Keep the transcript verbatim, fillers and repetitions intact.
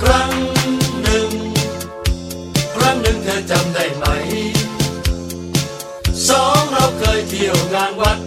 รั้งหนึ่งครั้งหนึ่งเธอจำได้ไหมสองเราเคยเที่ยวงานวัด